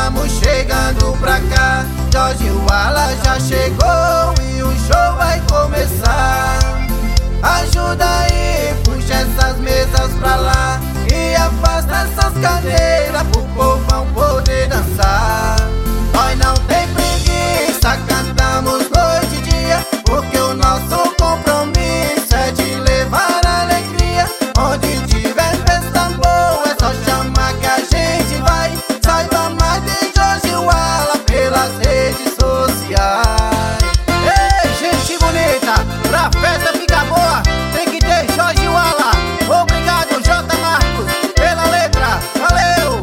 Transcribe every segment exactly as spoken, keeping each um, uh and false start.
estamos chegando pra cá. Jorge Wala já chegou e o show vai começar. Ajuda aí, puxa essas mesas pra lá e afasta essas cadeiras pro povão poder dançar. Nós não tem preguiça, cantamos noite e dia, porque o nosso compromisso é de levar alegria. Onde tiver festa boa é só chamar que a gente vai. Saiba mais de Jorge Wala pelas redes sociais. Ei, gente bonita, pra festa ficar boa tem que ter Jorge Wala. Obrigado, J. Marcos, pela letra, valeu!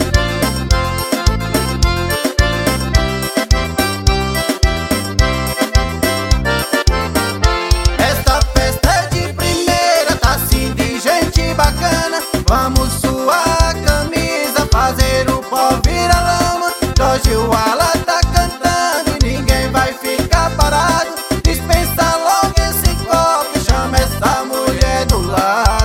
Esta festa é de primeira, tá assim de gente bacana. Vamos suar a camisa, fazer o pó virar lama. Jorge Wala tá cantando e ninguém vai ficar parado. Dispensa logo esse copo e chama essa mulher do lado.